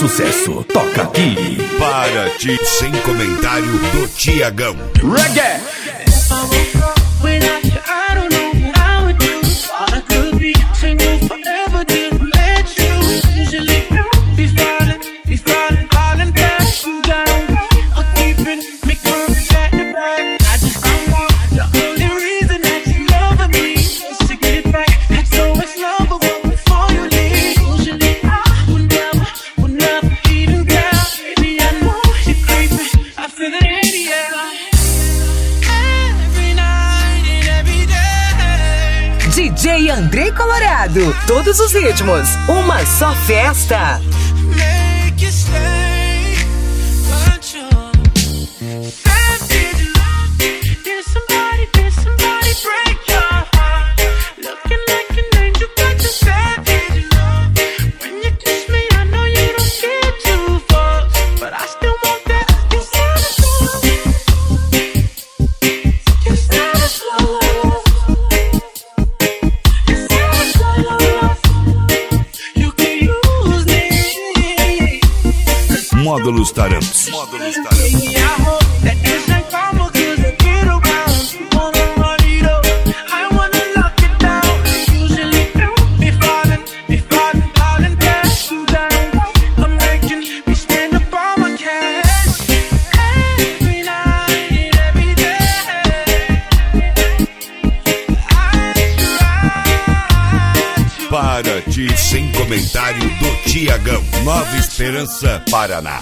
sucesso, toca aqui. Para ti, sem comentário do Tiagão. Reggae. DJ Andrei Colorado, todos os ritmos, uma só festa. Módulos Taramps. Para ti, sem comentário do Tiagão. Nova Esperança, Paraná.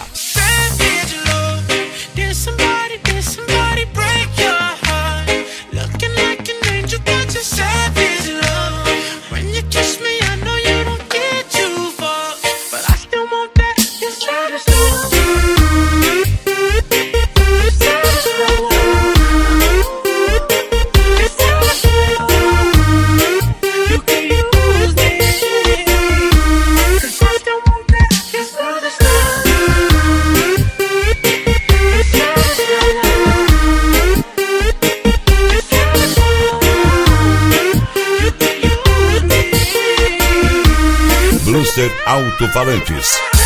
Bluster Alto-Falantes.